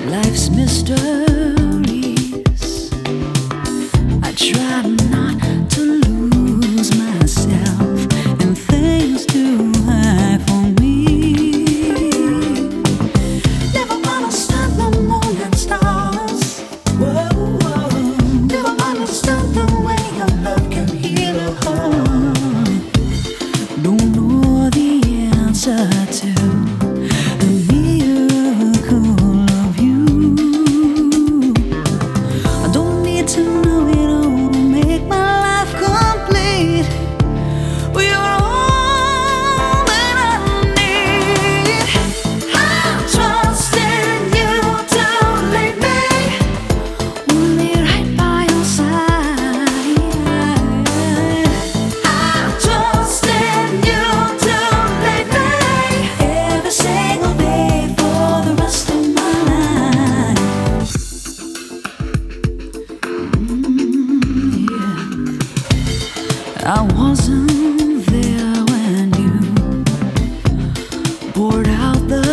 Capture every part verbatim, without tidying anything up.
Life's mysteries. I try not to lose myself and things too high for me. Never understand the moon and stars. Whoa, whoa. Never understand the way your love can heal a heart. Don't know the answer to the miracle of you. I don't need to know it all to make my life complete. Well, you're all that I need. I trust in you to lead me. We'll be right by your side. I trust in you to lead me every single day for the rest of my life. Mm, yeah. I wasn't there when you poured out the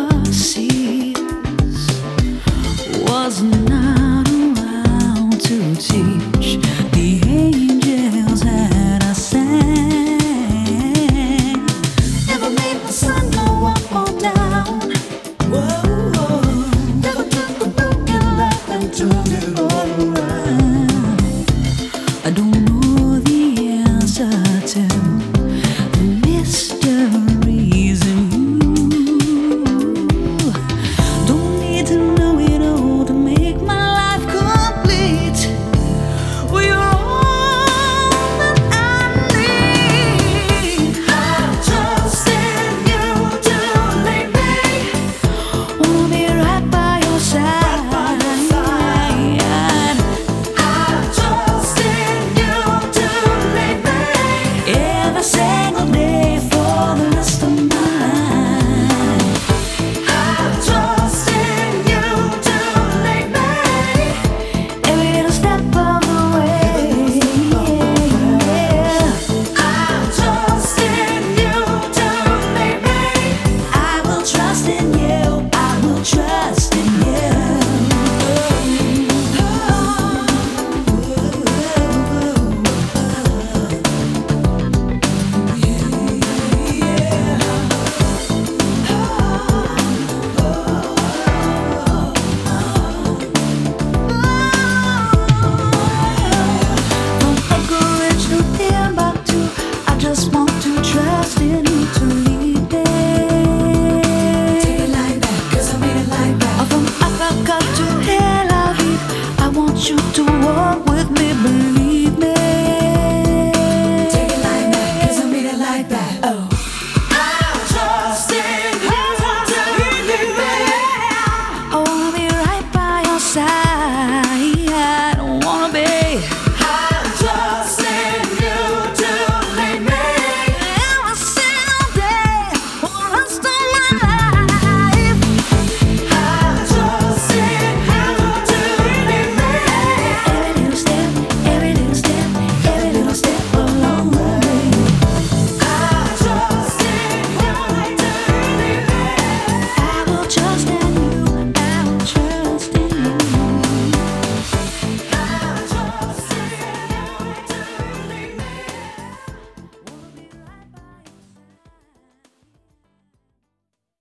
seas. Was not around to teach the angels that I sang. Never made the sun go up or down. Whoa, whoa. Never took a broken love and turned it